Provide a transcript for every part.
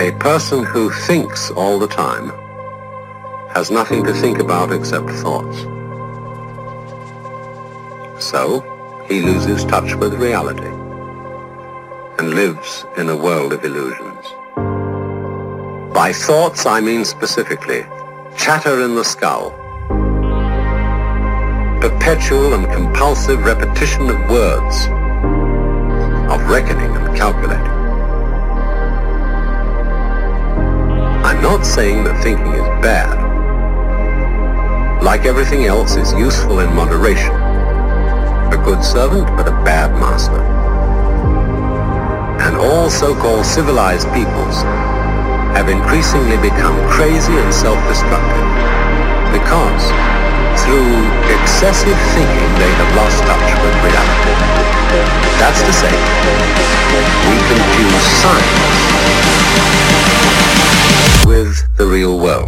A person who thinks all the time has nothing to think about except thoughts. So, he loses touch with reality and lives in a world of illusions. By thoughts, I mean specifically chatter in the skull, perpetual and compulsive repetition of words, of reckoning and calculating. I'm not saying that thinking is bad. Like everything else, is useful in moderation. A good servant, but a bad master. And all so-called civilized peoples have increasingly become crazy and self-destructive because through excessive thinking they have lost touch with reality. That's to say, we confuse science with the real world.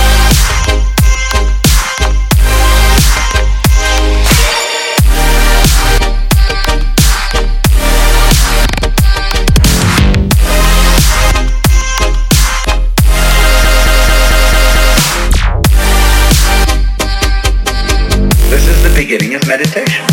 This is the beginning of meditation.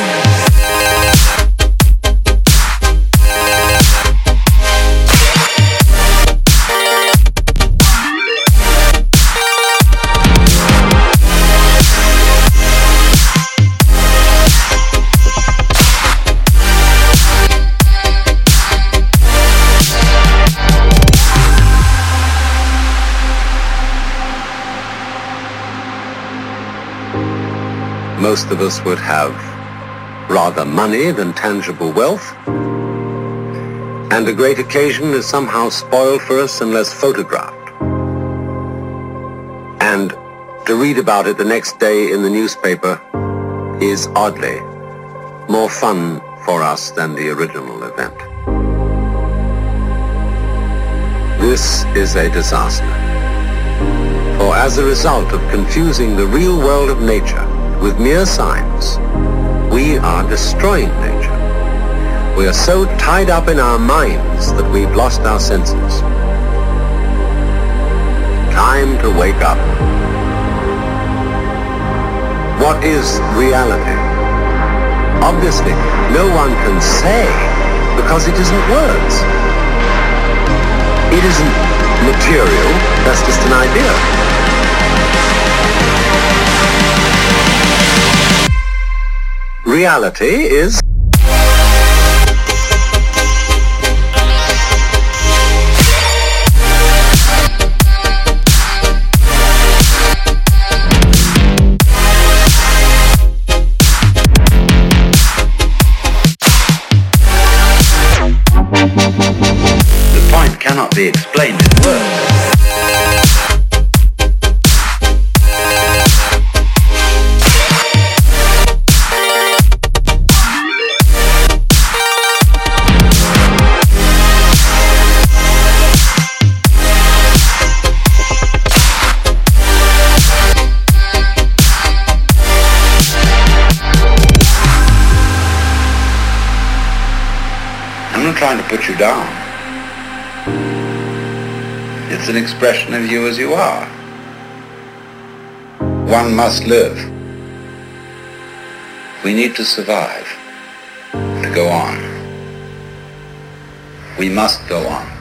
Most of us would have rather money than tangible wealth, and a great occasion is somehow spoiled for us unless photographed. And to read about it the next day in the newspaper is oddly more fun for us than the original event. This is a disaster. For as a result of confusing the real world of nature with mere science, we are destroying nature. We are so tied up in our minds that we've lost our senses. Time to wake up. What is reality? Obviously, no one can say because it isn't words. It isn't material, that's just an idea. Reality is The point cannot be explained in words. I'm not trying to put you down. It's an expression of you as you are. One must live. We need to survive, to go on. We must go on.